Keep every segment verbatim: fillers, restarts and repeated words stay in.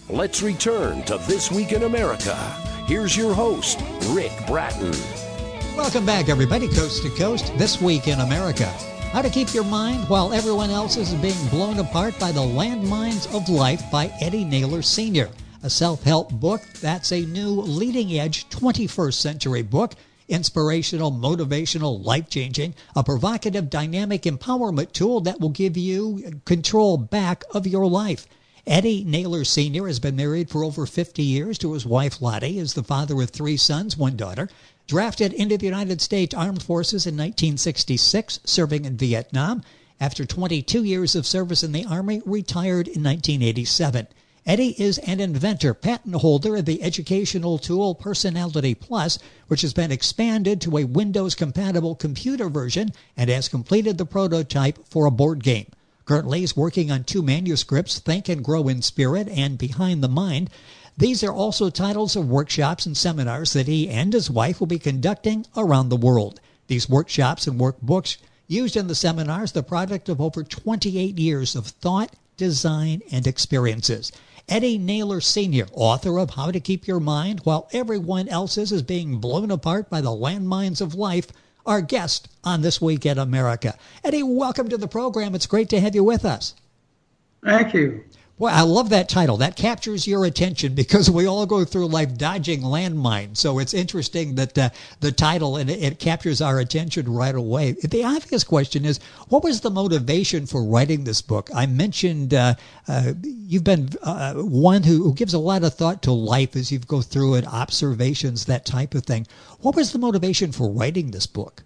Let's return to This Week in America. Here's your host, Rick Bratton. Welcome back, everybody, coast to coast, This Week in America. How to keep your mind while everyone else is being blown apart by the landmines of life by Eddie Naylor Senior A self-help book that's a new leading-edge twenty-first century book, inspirational, motivational, life-changing, a provocative, dynamic empowerment tool that will give you control back of your life. Eddie Naylor Senior has been married for over fifty years to his wife, Lottie, is the father of three sons, one daughter. Drafted into the United States Armed Forces in nineteen sixty-six, serving in Vietnam. After twenty-two years of service in the Army, retired in nineteen eighty-seven. Eddie is an inventor, patent holder of the educational tool Personality Plus, which has been expanded to a Windows-compatible computer version and has completed the prototype for a board game. Currently, he's working on two manuscripts, Think and Grow in Spirit and Behind the Mind. These are also titles of workshops and seminars that he and his wife will be conducting around the world. These workshops and workbooks used in the seminars, the product of over twenty-eight years of thought, design, and experiences. Eddie Naylor Senior, author of How to Keep Your Mind While Everyone Else's is Being Blown Apart by the Landmines of Life, our guest on This Week in America. Eddie, welcome to the program. It's great to have you with us. Thank you. Boy, I love that title. That captures your attention because we all go through life dodging landmines. So it's interesting that uh, the title, and it, it captures our attention right away. The obvious question is, what was the motivation for writing this book? I mentioned uh, uh, you've been uh, one who, who gives a lot of thought to life as you go through it, observations, that type of thing. What was the motivation for writing this book?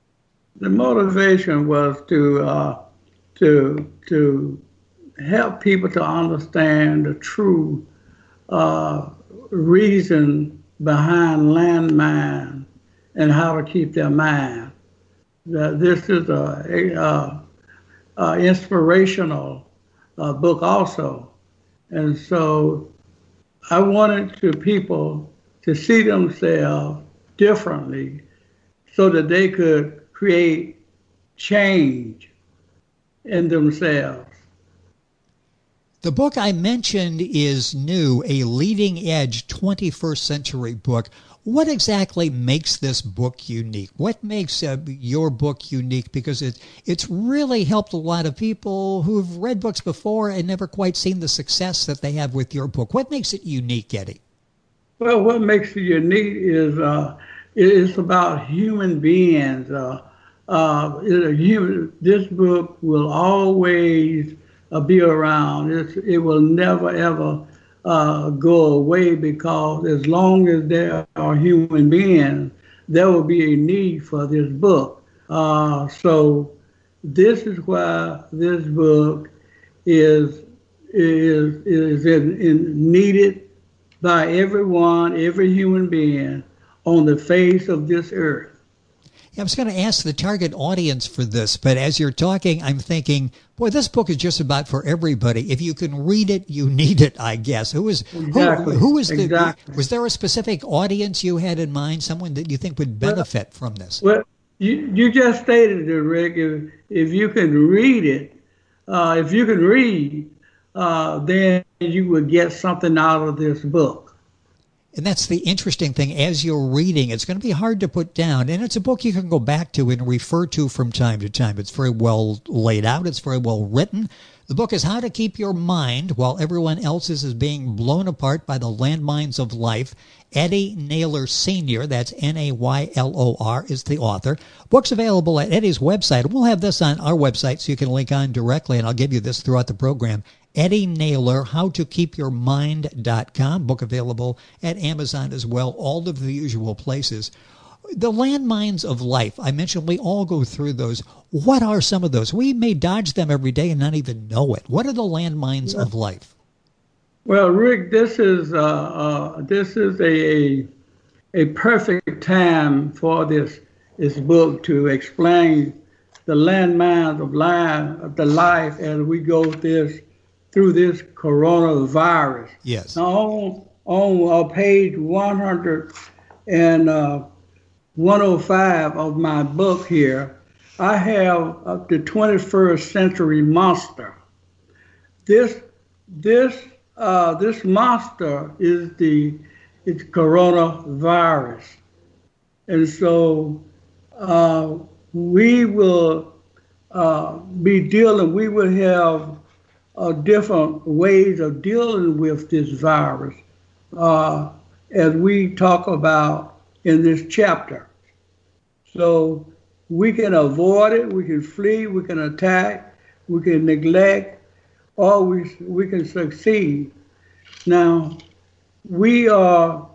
The motivation was to uh, to to help people to understand the true uh, reason behind landmine and how to keep their mind. Uh, this is a, a, a, a inspirational uh, book also. And so I wanted to people to see themselves differently so that they could create change in themselves. The book I mentioned is new, a leading-edge twenty-first century book. What exactly makes this book unique? What makes uh, your book unique? Because it, it's really helped a lot of people who've read books before and never quite seen the success that they have with your book. What makes it unique, Eddie? Well, what makes it unique is uh, it's about human beings. Uh, uh, it, a human, this book will always Uh, be around. It's, it will never, ever uh, go away because as long as there are human beings, there will be a need for this book. Uh, so this is why this book is is is in, in needed by everyone, every human being on the face of this earth. I was going to ask the target audience for this, but as you're talking, I'm thinking, boy, this book is just about for everybody. If you can read it, you need it, I guess. Who is exactly. who, who is the exactly. Was there a specific audience you had in mind, someone that you think would benefit well, from this? Well, you you just stated it, Rick. If if you can read it, uh, if you can read, uh, then you would get something out of this book. And that's the interesting thing. As you're reading, it's going to be hard to put down. And it's a book you can go back to and refer to from time to time. It's very well laid out. It's very well written. The book is How to Keep Your Mind While Everyone Else's is Being Blown Apart by the Landmines of Life. Eddie Naylor Senior, that's N A Y L O R, is the author. Book's available at Eddie's website. We'll have this on our website so you can link on directly, and I'll give you this throughout the program. Eddie Naylor, how to keep your mind dot com. Book available at Amazon as well, all of the usual places. The landmines of life, I mentioned we all go through those. What are some of those? We may dodge them every day and not even know it. What are the landmines yeah. of life? Well, Rick, this is uh, uh, this is a, a a perfect time for this this book to explain the landmines of life, of the life as we go this. through this coronavirus. Yes. Now, on, on uh, page one hundred and uh, one oh five of my book here, I have uh, the twenty-first century monster. This this uh, this monster is the it's coronavirus, and so uh, we will uh, be dealing. We will have uh, different ways of dealing with this virus, uh, as we talk about in this chapter. So we can avoid it, we can flee, we can attack, we can neglect, or we, we can succeed. Now, we are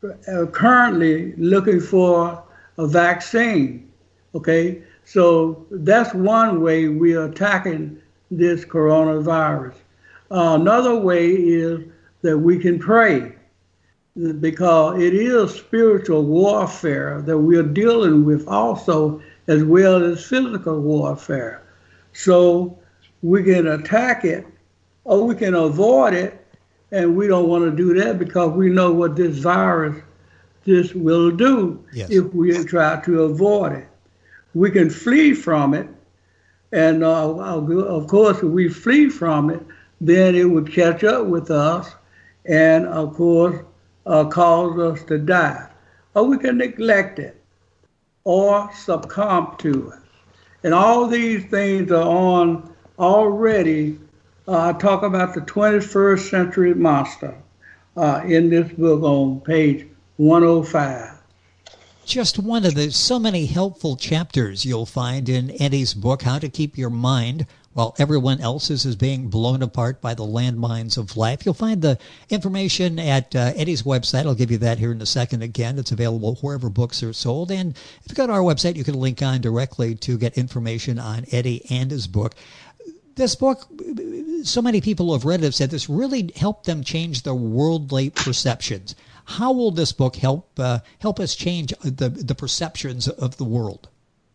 currently looking for a vaccine, okay? So that's one way we are attacking this coronavirus. Uh, another way is that we can pray, because it is spiritual warfare that we are dealing with also, as well as physical warfare. So we can attack it or we can avoid it, and we don't want to do that because we know what this virus this will do. Yes. If we try to avoid it. We can flee from it, and uh, of course if we flee from it, then it would catch up with us and of course uh, cause us to die. Or we can neglect it or succumb to it. And all these things are on already. Uh, I talk about the twenty-first century monster uh, in this book on page one oh five. Just one of the so many helpful chapters you'll find in Eddie's book, How to Keep Your Mind While Everyone Else's is Being Blown Apart by the Landmines of Life. You'll find the information at uh, Eddie's website. I'll give you that here in a second again. It's available wherever books are sold. And if you go to our website, you can link on directly to get information on Eddie and his book. This book, so many people who have read it have said this really helped them change their worldly perceptions. How will this book help uh, help us change the, the perceptions of the world?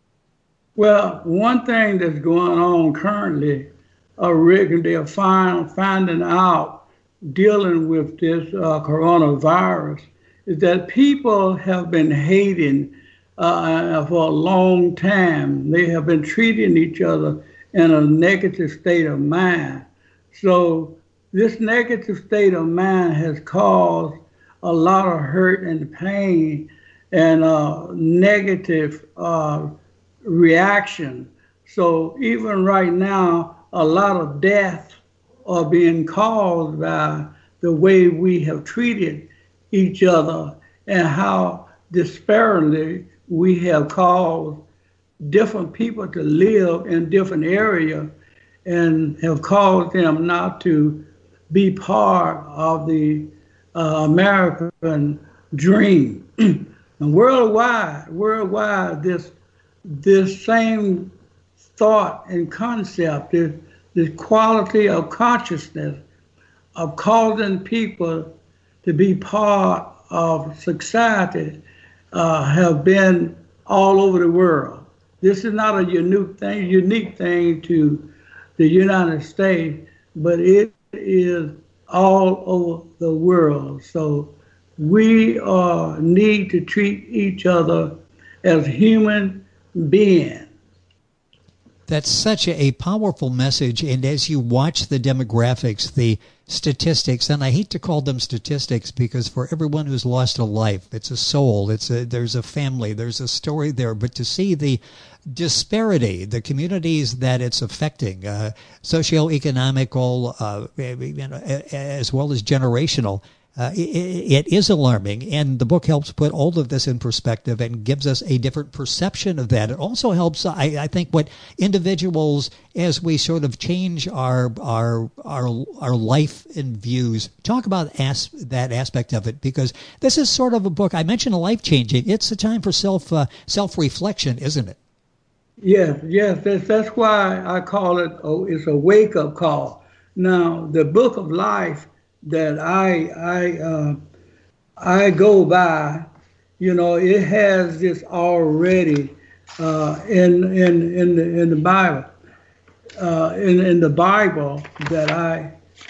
Well, one thing that's going on currently, uh, Rick, they're find, finding out, dealing with this uh, coronavirus, is that people have been hating uh, for a long time. They have been treating each other in a negative state of mind. So this negative state of mind has caused a lot of hurt and pain and uh, negative uh, reaction. So even right now, a lot of deaths are being caused by the way we have treated each other and how disparately we have caused different people to live in different areas and have caused them not to be part of the uh, American dream. And worldwide, worldwide, this this same thought and concept, this, this quality of consciousness of causing people to be part of society uh, have been all over the world. This is not a unique thing, unique thing to the United States, but it is all over the world. So we uh, need to treat each other as human beings. That's such a powerful message. And as you watch the demographics, the statistics, and I hate to call them statistics because for everyone who's lost a life, it's a soul, it's a, there's a family, there's a story there. But to see the disparity, the communities that it's affecting, uh, socioeconomical, uh, you know, as well as generational, Uh, it, it is alarming, and the book helps put all of this in perspective and gives us a different perception of that. It also helps, I, I think, what individuals, as we sort of change our our our, our life and views, talk about as, that aspect of it, because this is sort of a book. I mentioned a life changing. It's a time for self uh, self reflection, isn't it? Yes, yes. That's that's why I call it. Oh, it's a wake up call. Now, the book of life that I I uh, I go by, you know, it has this already uh, in in in the in the Bible, uh, in in the Bible that I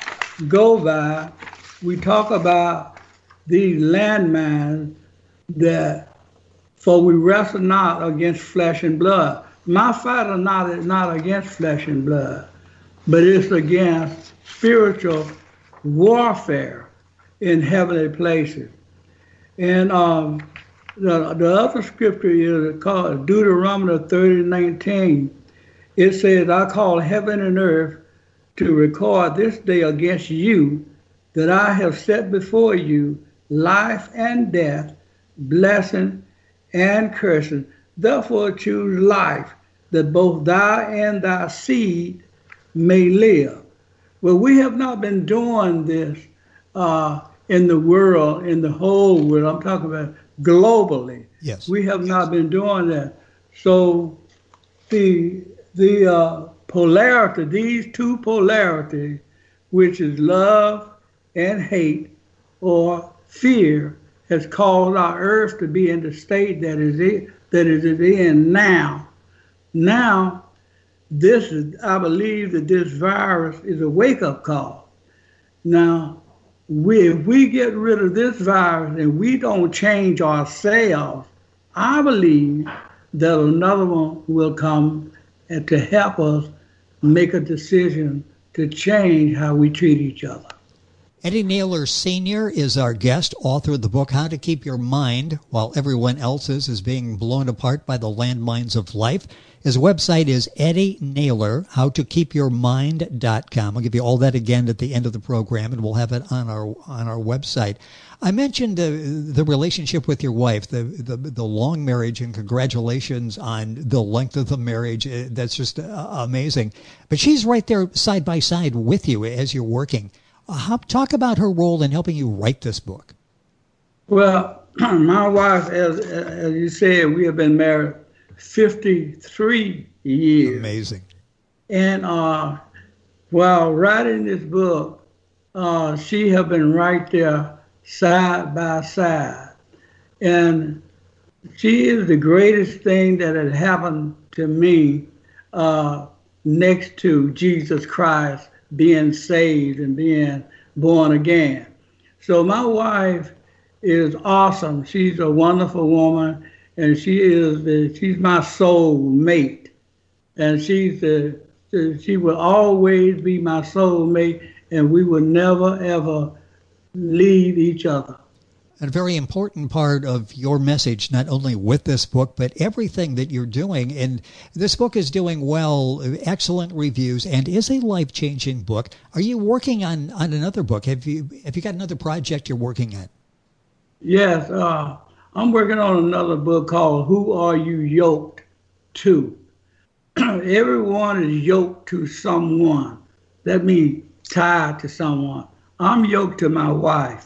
go by. We talk about these landmines that, for we wrestle not against flesh and blood. My fight is not is not against flesh and blood, but it's against spiritual warfare in heavenly places. And um, the, the other scripture is called Deuteronomy thirty nineteen. It says, I call heaven and earth to record this day against you that I have set before you life and death, blessing and cursing. Therefore choose life, that both thou and thy seed may live. Well, we have not been doing this uh, in the world, in the whole world. I'm talking about globally. Yes. We have not been doing that. So the the uh, polarity, these two polarities, which is love and hate or fear, has caused our earth to be in the state that is in, that is in now. Now, this is, I believe that this virus is a wake-up call. Now, we, if we get rid of this virus and we don't change ourselves, I believe that another one will come and to help us make a decision to change how we treat each other. Eddie Naylor Senior is our guest, author of the book, How to Keep Your Mind While Everyone Else's is Being Blown Apart by the Landmines of Life. His website is Eddie Naylor, how to keep your mind dot com. I'll give you all that again at the end of the program, and we'll have it on our on our website. I mentioned uh, the relationship with your wife, the, the the long marriage, and congratulations on the length of the marriage. Uh, That's just uh, amazing. But she's right there side by side with you as you're working. Uh, how, talk about her role in helping you write this book. Well, my wife, as, as you said, we have been married fifty-three years. Amazing. And uh, while writing this book, uh, she have been right there side by side. And she is the greatest thing that had happened to me uh, next to Jesus Christ being saved and being born again. So my wife is awesome. She's a wonderful woman, and she is the, she's my soul mate. And she's the, she will always be my soul mate, and we will never, ever leave each other. A very important part of your message, not only with this book, but everything that you're doing. And this book is doing well, excellent reviews, and is a life-changing book. Are you working on, on another book? Have you have you got another project you're working on? Yes, uh, I'm working on another book called Who Are You Yoked To? Everyone is yoked to someone. That means tied to someone. I'm yoked to my wife.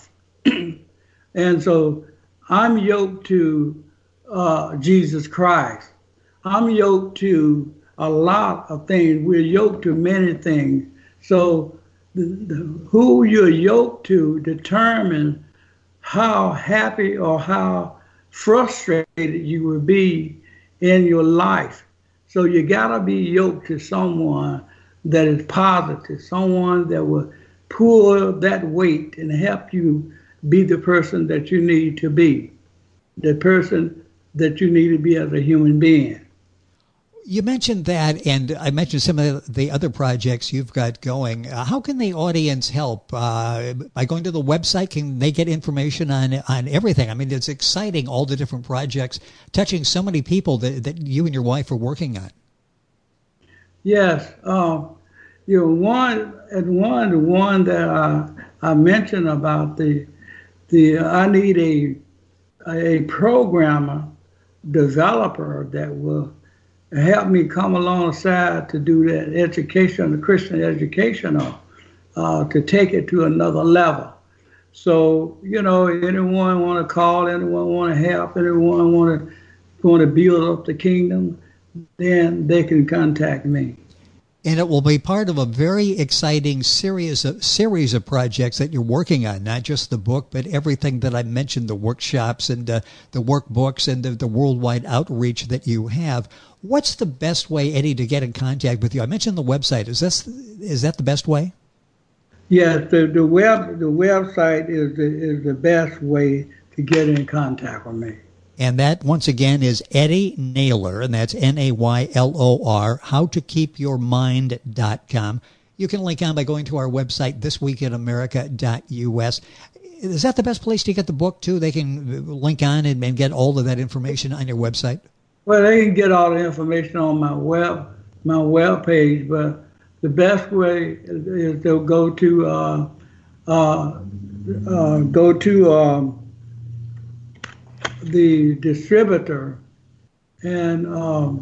And so I'm yoked to uh, Jesus Christ. I'm yoked to a lot of things. We're yoked to many things. So the, the, who you're yoked to determines how happy or how frustrated you will be in your life. So you gotta be yoked to someone that is positive, someone that will pull that weight and help you be the person that you need to be, the person that you need to be as a human being. You mentioned that, and I mentioned some of the other projects you've got going. Uh, how can the audience help? Uh, by going to the website, can they get information on on everything? I mean, it's exciting, all the different projects touching so many people that, that you and your wife are working on. Yes. Uh, you know, one, and one, the one that I, I mentioned about the, the I need a, a programmer, developer that will help me come alongside to do that education, the Christian educational, uh, to take it to another level. So, you know, anyone want to call, anyone want to help, anyone want to want to build up the kingdom, then they can contact me. And it will be part of a very exciting series of, series of projects that you're working on, not just the book, but everything that I mentioned, the workshops and uh, the workbooks and the, the worldwide outreach that you have. What's the best way, Eddie, to get in contact with you? I mentioned the website. Is this is that the best way? Yes, the, the web the website is the, is the best way to get in contact with me. And that, once again, is Eddie Naylor, and that's N A Y L O R, how to keep your mind dot com. you can link on by going to our website, this week in america dot u s. Is that the best place to get the book, too? They can link on and, and get all of that information on your website? Well, they can get all the information on my web my web page, but the best way is, is to go to uh, uh, uh, go to um, the distributor, and um,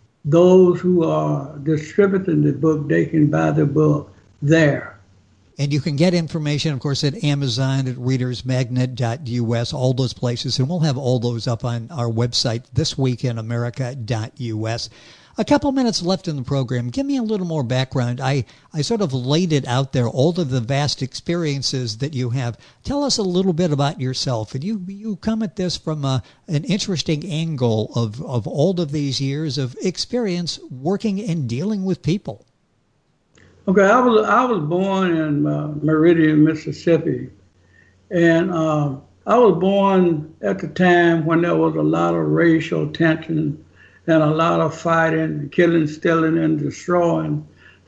those who are distributing the book, they can buy the book there. And you can get information, of course, at Amazon, at readers magnet dot u s, all those places. And we'll have all those up on our website, this week in america dot u s. A couple minutes left in the program. Give me a little more background. I, I sort of laid it out there, all of the vast experiences that you have. Tell us a little bit about yourself. And you, you come at this from a, an interesting angle of, of all of these years of experience working and dealing with people. Okay, I was I was born in uh, Meridian, Mississippi, and uh, I was born at the time when there was a lot of racial tension and a lot of fighting, killing, stealing, and destroying.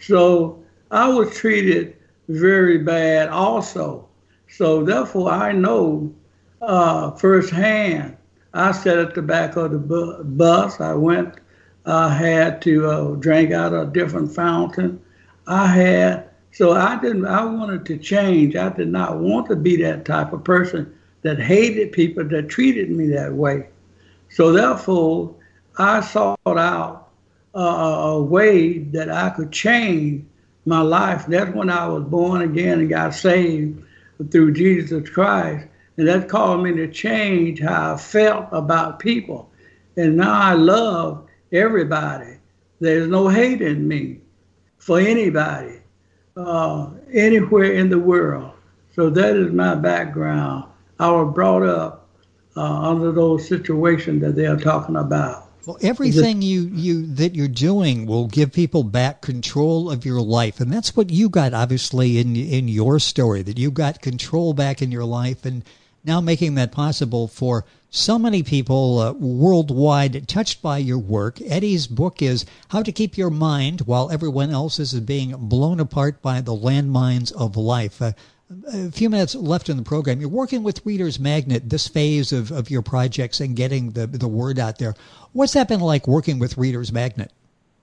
So I was treated very bad also. So therefore, I know uh, firsthand. I sat at the back of the bu- bus. I went. I had to uh, drink out of a different fountain. I had, so I didn't, I wanted to change. I did not want to be that type of person that hated people, that treated me that way. So therefore, I sought out uh, a way that I could change my life. That's when I was born again and got saved through Jesus Christ. And that caused me to change how I felt about people. And now I love everybody. There's no hate in me for anybody, uh, anywhere in the world. So that is my background. I was brought up uh, under those situations that they're talking about. Well, everything you, you that you're doing will give people back control of your life. And that's what you got, obviously, in in your story, that you got control back in your life, and now making that possible for so many people uh, worldwide touched by your work. Eddie's book is How to Keep Your Mind While Everyone Else is Being Blown Apart by the Landmines of Life. Uh, a few minutes left in the program. You're working with Reader's Magnet, this phase of, of your projects and getting the, the word out there. What's that been like working with Reader's Magnet?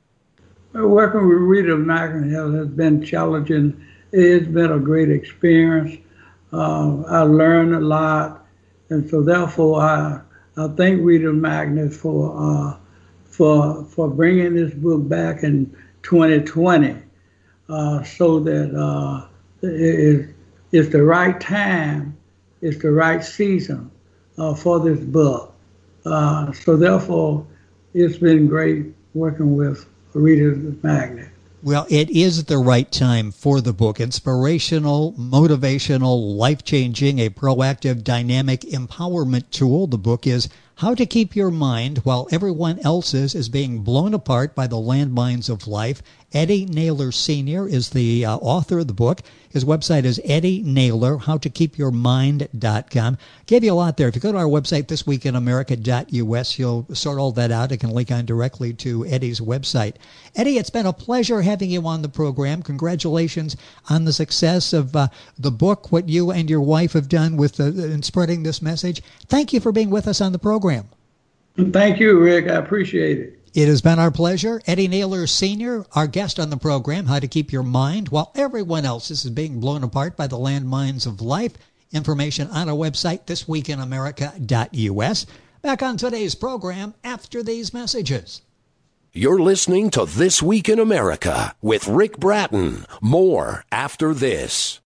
Working with Reader's Magnet has been challenging. It's been a great experience. Uh, I learned a lot. And so therefore, I, I thank Reader's Magnet for, uh, for, for bringing this book back in twenty twenty uh, so that uh, it, it's the right time, it's the right season uh, for this book. Uh, so therefore, it's been great working with Reader's Magnet. Well, it is the right time for the book. Inspirational, motivational, life-changing, a proactive, dynamic empowerment tool. The book is How to Keep Your Mind While Everyone Else's is Being Blown Apart by the Landmines of Life. Eddie Naylor Senior is the uh, author of the book. His website is Eddie Naylor, how to keep your mind dot com. Gave you a lot there. If you go to our website, this week in america dot u s, you'll sort all that out. It can link on directly to Eddie's website. Eddie, it's been a pleasure having you on the program. Congratulations on the success of uh, the book, what you and your wife have done with uh, in spreading this message. Thank you for being with us on the program. Thank you, Rick. I appreciate it. It has been our pleasure. Eddie Naylor Senior, our guest on the program, How to Keep Your Mind While Everyone Else is Being Blown Apart by the Landmines of Life. Information on our website, this week in america dot u s. Back on today's program after these messages. You're listening to This Week in America with Rick Bratton. More after this.